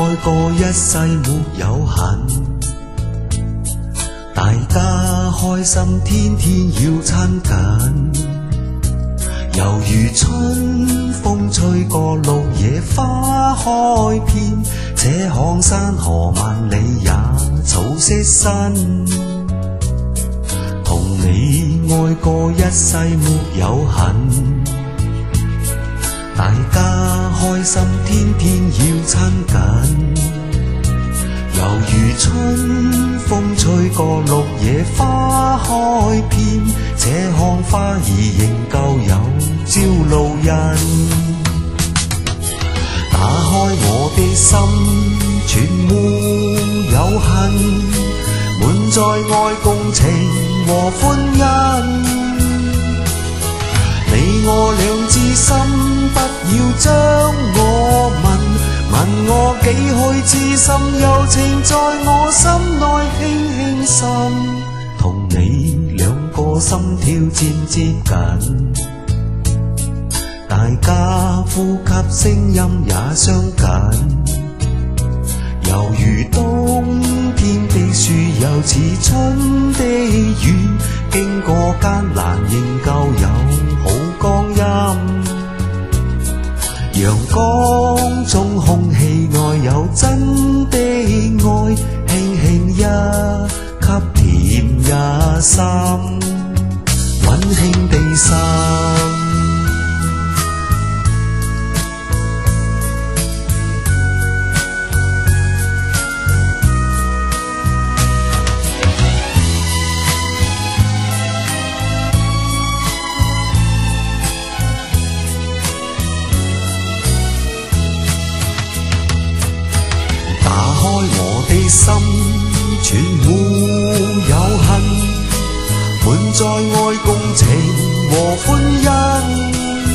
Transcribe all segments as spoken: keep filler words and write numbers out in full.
愛過一世沒有痕，大家開心天天要親近，猶如春風吹過綠野花開遍，這行山河萬里也草色新，同你愛過一世沒有痕，大家開心天天要親近，猶如春風吹過綠野花開遍，這項花兒仍舊有朝露印。打開我的心，全沒有恨，滿載愛共情和歡欣。你我兩知心，不要將我問，問我幾許痴心，柔情在我心內輕輕滲，同你兩個心跳漸接近，大家呼吸聲音也相近，猶如冬天的樹，又似春的雨，經過艱難仍舊有好光陰。陽光中空氣內有真的愛，輕輕一吸甜也深，溫馨地滲。我的心全沒有恨，滿載愛共情和歡欣。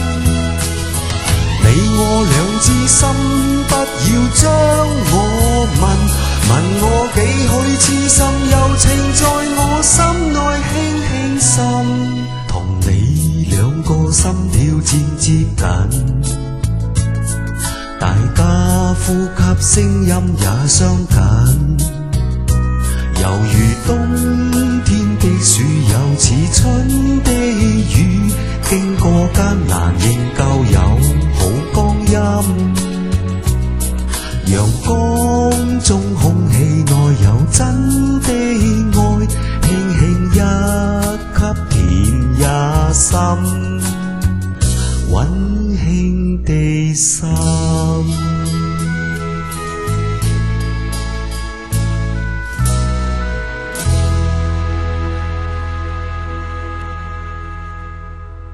你我兩知心，不要將我問，問我幾許痴心，柔情在我心內輕輕滲，同你兩個心跳漸接近，大家呼吸聲音也相近，猶如冬天的樹，又似春的雨，經過艱難仍舊有好光陰。陽光中空氣內有真的愛，輕輕一吸甜也深，溫馨地滲。